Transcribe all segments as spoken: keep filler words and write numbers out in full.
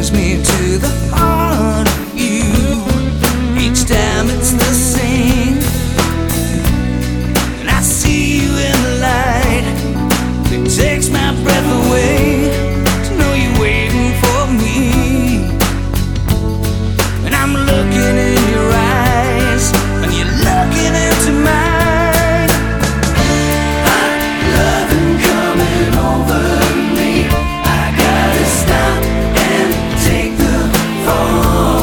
brings me to the heart of you. Each time it's the same, and I see you in the light. It takes my breath away to know you're waiting for me. And I'm looking in your eyes, and you're looking into mine. Hot loving coming over me. I gotta stop and take the fall.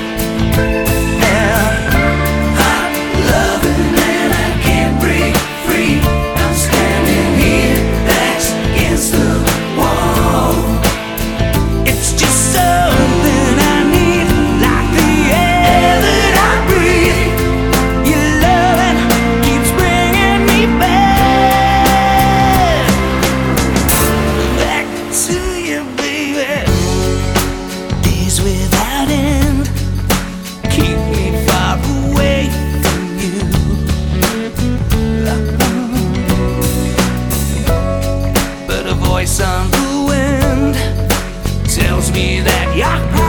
Yeah. Hot loving and I can't break free. I'm standing here, backs against the wall. It's just something I need, like the air that I breathe. Your loving keeps bringing me back, back to you, baby. Days without end keep me far away from you. But a voice on the wind tells me that you're